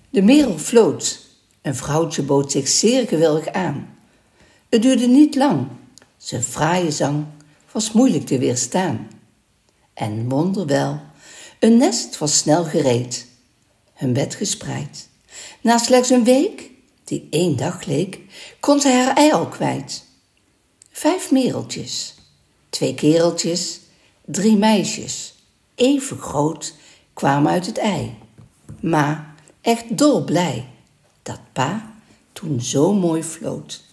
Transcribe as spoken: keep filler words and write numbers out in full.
De merel floot. Een vrouwtje bood zich zeer gewillig aan. Het duurde niet lang. Zijn fraaie zang was moeilijk te weerstaan. En wonderwel, een nest was snel gereed. Hun bed gespreid. Na slechts een week, die één dag leek, kon zij haar ei al kwijt. Vijf mereltjes, twee kereltjes, drie meisjes, even groot, kwamen uit het ei. Ma echt dolblij dat pa toen zo mooi floot.